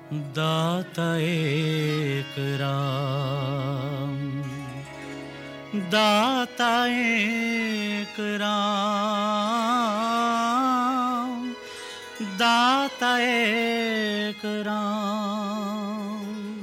दाता एक राम, दाता एक राम, दाता एक राम।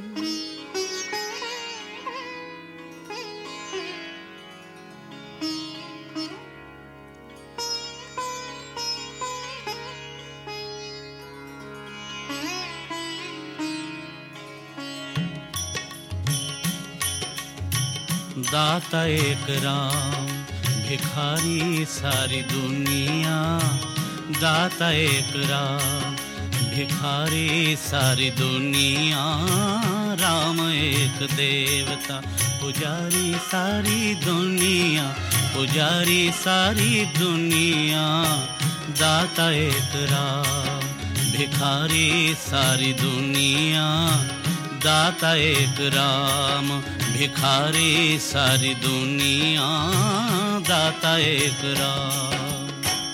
दाता एक राम, भिखारी सारी दुनिया। दाता एक राम, भिखारी सारी दुनिया। राम एक देवता, पुजारी सारी दुनिया, पुजारी सारी दुनिया। दाता एक राम, भिखारी सारी दुनिया। दाता एक राम, भिखारी सारी दुनिया। दाता एक राम।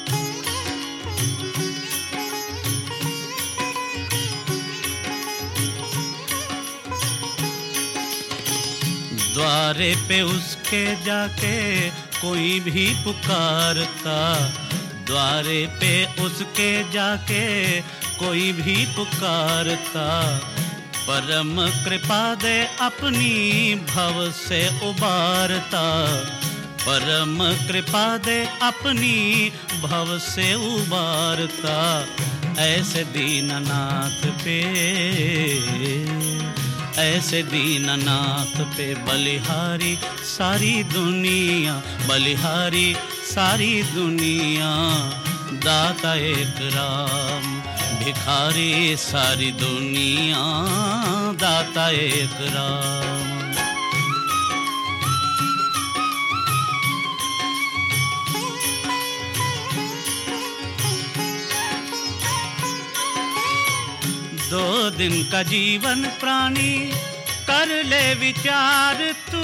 द्वारे पे उसके जाके कोई भी पुकारता, द्वारे पे उसके जाके कोई भी पुकारता। परम कृपा दे अपनी भव से उबारता, परम कृपा दे अपनी भव से उबारता। ऐसे दीननाथ पे, ऐसे दीननाथ पे बलिहारी सारी दुनिया, बलिहारी सारी दुनिया। दाता एक राम, भिखारी सारी दुनिया। दाता एक राम। दो दिन का जीवन प्राणी कर ले विचार तू,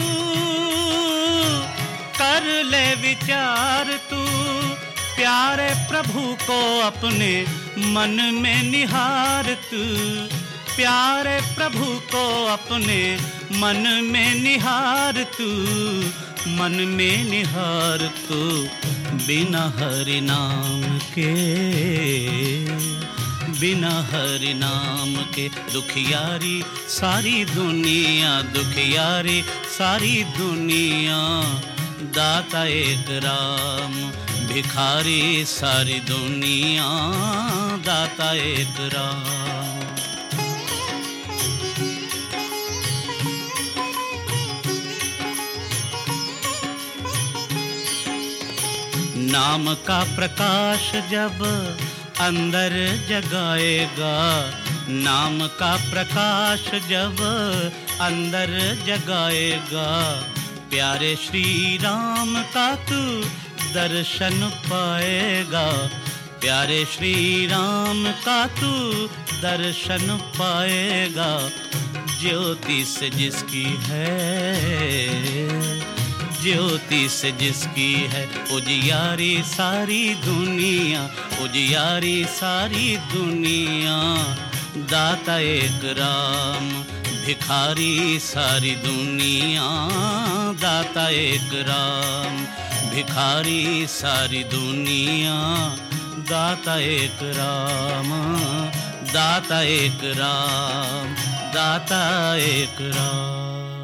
कर ले विचार तू। प्यारे प्रभु को अपने मन में निहार तू, प्यारे प्रभु को अपने मन में निहार तू, मन में निहार तू। बिना हरि नाम के, बिना हरि नाम के दुखियारी सारी दुनिया, दुखियारी सारी दुनिया। दाता एक राम, भिखारी सारी दुनिया। दाता एक राम। नाम का प्रकाश जब अंदर जगाएगा, नाम का प्रकाश जब अंदर जगाएगा। प्यारे श्री राम का तू दर्शन पाएगा, प्यारे श्री राम का तू दर्शन पाएगा। ज्योति से जिसकी है, ज्योति से जिसकी है उजियारी सारी दुनिया, उजियारी सारी दुनिया। दाता एक राम, भिखारी सारी दुनिया। दाता एक राम, भिखारी सारी दुनिया। दाता एक राम, दाता एक राम, दाता एक राम।